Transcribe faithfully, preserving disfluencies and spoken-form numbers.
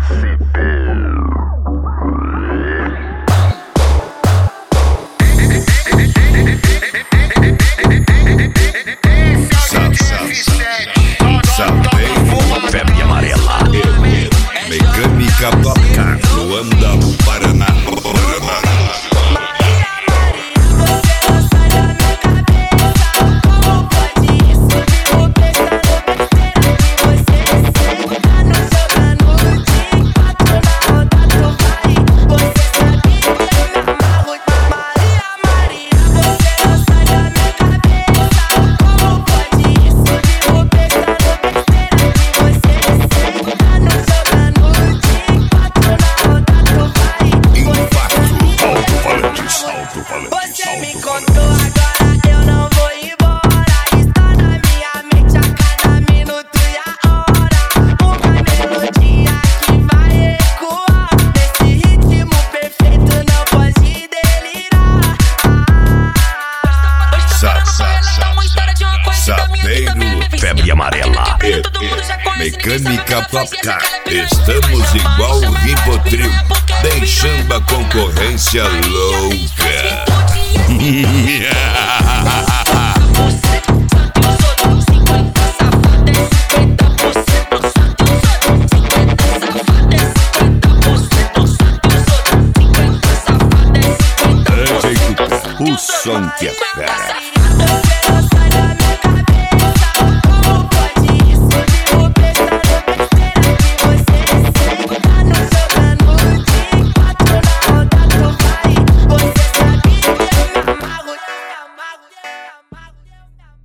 Febre amarela. Mecânica Toca, Luanda, Paraná. Você me contou, agora eu não vou embora. Está na minha mente a cada minuto e a hora. Uma melodia que vai ecoar. Nesse ritmo perfeito não pode delirar. Sapeiro, Febre amarela. Mecânica Toca. Estamos igual o Rivotril, deixando a concorrência louca. O som que é